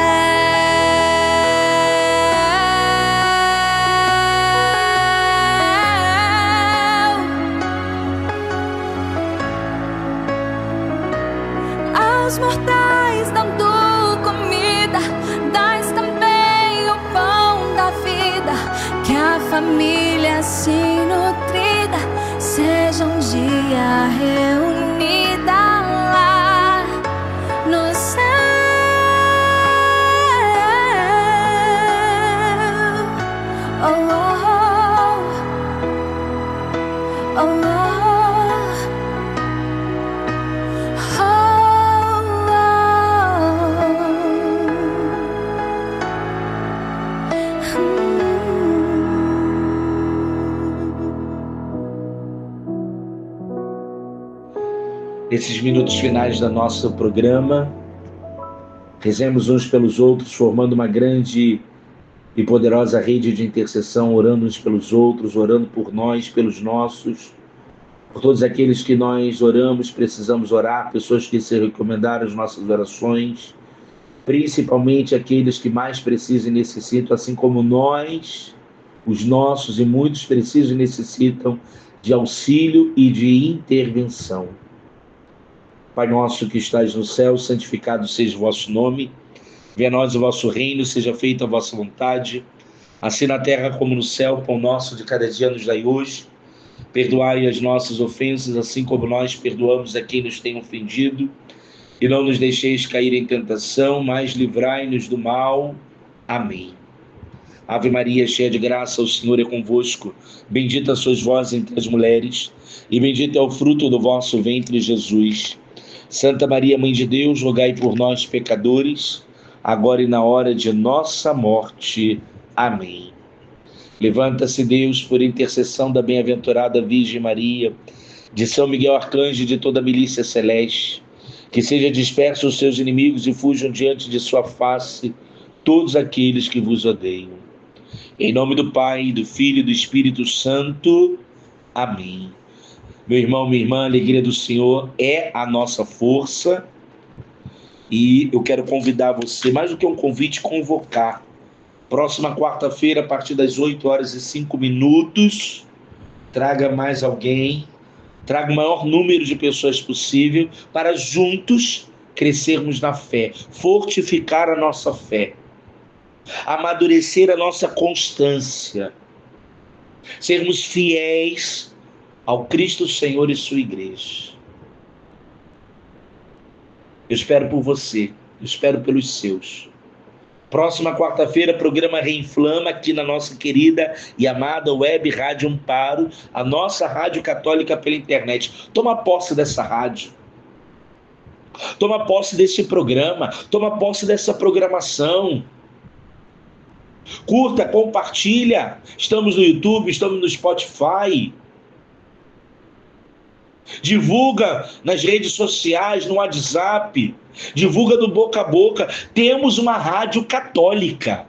Aos mortais dando comida, dás também o pão da vida. Que a família assim nutrida seja um dia reunida lá no céu. Oh, oh, oh, oh, oh. Nesses minutos finais do nosso programa, rezemos uns pelos outros, formando uma grande e poderosa rede de intercessão, orando uns pelos outros, orando por nós, pelos nossos, por todos aqueles que nós oramos, precisamos orar, pessoas que se recomendaram as nossas orações, principalmente aqueles que mais precisam e necessitam, assim como nós, os nossos, e muitos precisam e necessitam de auxílio e de intervenção. Pai nosso que estais no céu, santificado seja o vosso nome. Venha a nós o vosso reino, seja feita a vossa vontade, assim na terra como no céu. Pão nosso de cada dia nos dai hoje. Perdoai as nossas ofensas, assim como nós perdoamos a quem nos tem ofendido. E não nos deixeis cair em tentação, mas livrai-nos do mal. Amém. Ave Maria, cheia de graça, o Senhor é convosco. Bendita sois vós entre as mulheres, e bendito é o fruto do vosso ventre, Jesus. Santa Maria, Mãe de Deus, rogai por nós, pecadores, agora e na hora de nossa morte. Amém. Levanta-se, Deus, por intercessão da bem-aventurada Virgem Maria, de São Miguel Arcanjo e de toda a milícia celeste, que seja disperso os seus inimigos e fujam diante de sua face todos aqueles que vos odeiam. Em nome do Pai, do Filho e do Espírito Santo. Amém. Meu irmão, minha irmã, a alegria do Senhor é a nossa força. E eu quero convidar você, mais do que um convite, convocar. Próxima quarta-feira, a partir das 8h05, traga mais alguém, traga o maior número de pessoas possível para juntos crescermos na fé, fortificar a nossa fé, amadurecer a nossa constância, sermos fiéis ao Cristo Senhor e sua igreja. Eu espero por você, eu espero pelos seus. Próxima quarta-feira, programa Reinflama, aqui na nossa querida e amada Web Rádio Amparo, a nossa rádio católica pela internet. Toma posse dessa rádio. Toma posse desse programa. Toma posse dessa programação. Curta, compartilha. Estamos no YouTube, estamos no Spotify. Divulga nas redes sociais, no WhatsApp. Divulga do boca a boca. Temos uma rádio católica.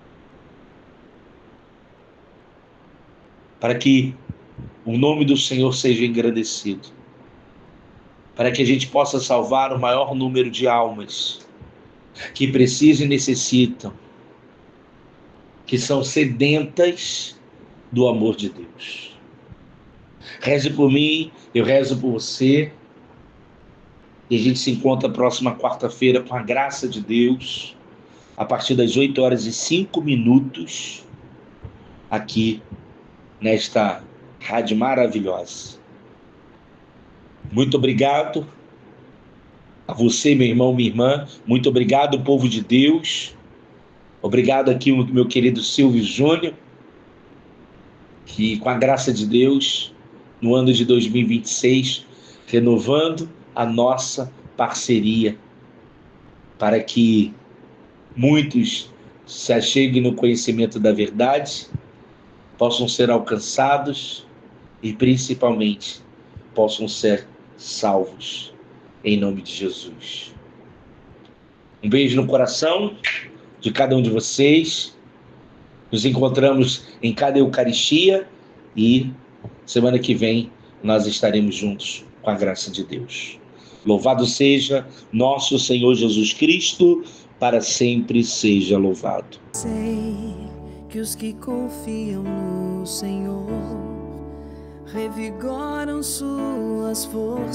Para que o nome do Senhor seja engrandecido. Para que a gente possa salvar o maior número de almas que precisam e necessitam, que são sedentas do amor de Deus. Reze por mim, eu rezo por você. E a gente se encontra próxima quarta-feira, com a graça de Deus, a partir das 8h05, aqui nesta rádio maravilhosa. Muito obrigado a você, meu irmão, minha irmã. Muito obrigado, povo de Deus. Obrigado aqui o meu querido Silvio Júnior, que com a graça de Deus, no ano de 2026, renovando a nossa parceria, para que muitos se acheguem no conhecimento da verdade, possam ser alcançados e, principalmente, possam ser salvos, em nome de Jesus. Um beijo no coração de cada um de vocês. Nos encontramos em cada Eucaristia e semana que vem nós estaremos juntos com a graça de Deus. Louvado seja nosso Senhor Jesus Cristo, para sempre seja louvado. Sei que os que confiam no Senhor revigoram suas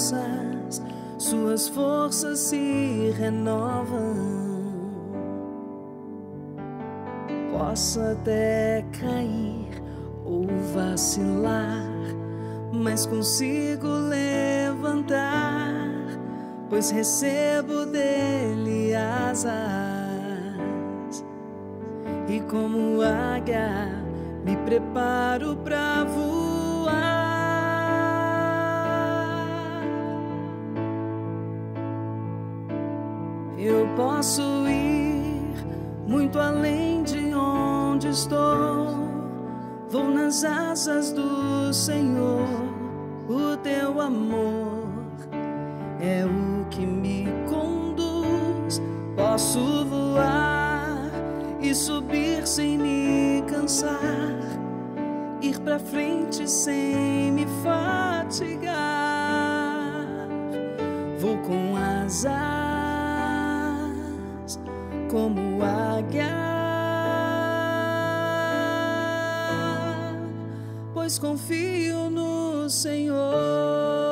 forças se renovam. Posso até cair ou vacilar, mas consigo levantar, pois recebo dele asas, e como águia me preparo para voar. Eu posso ir muito além de onde estou, vou nas asas do Senhor. O teu amor é o que me conduz. Posso voar e subir sem me cansar, ir pra frente sem me fatigar. Vou com asas como águia, pois confio no Senhor.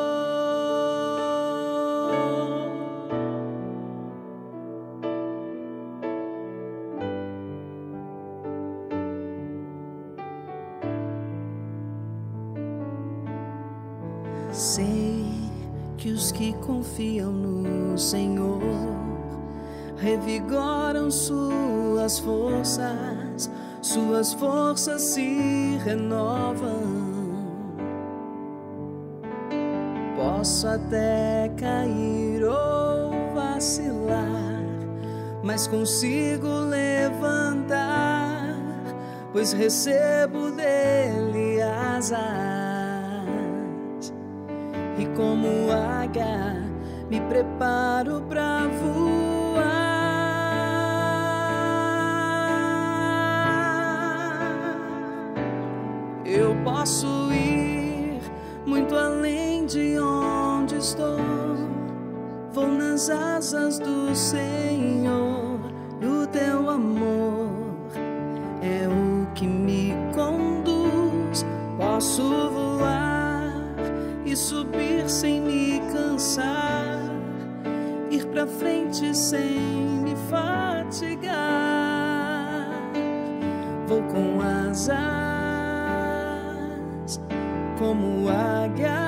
Sei que os que confiam no Senhor revigoram suas forças se renovam. Posso até cair ou vacilar, mas consigo levantar, pois recebo dele asas. E como águia me preparo pra voar. Eu posso ir muito além de onde estou. Vou nas asas do Senhor. O teu amor é o que me conduz. Posso voar e subir sem me cansar, ir pra frente sem me fatigar. Vou com asas como águia,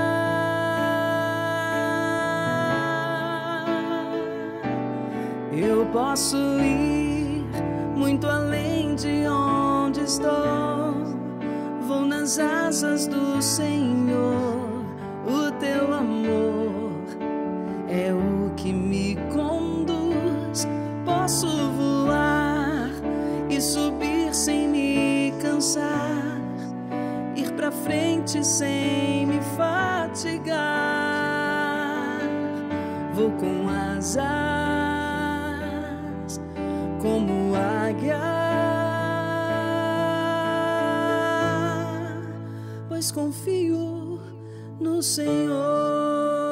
eu posso ir muito além de onde estou. Vou nas asas do Senhor. O teu amor é o que me conduz. Posso voar e subir sem me cansar, ir pra frente sem me fatigar. Vou com asas como águia, pois confio no Senhor.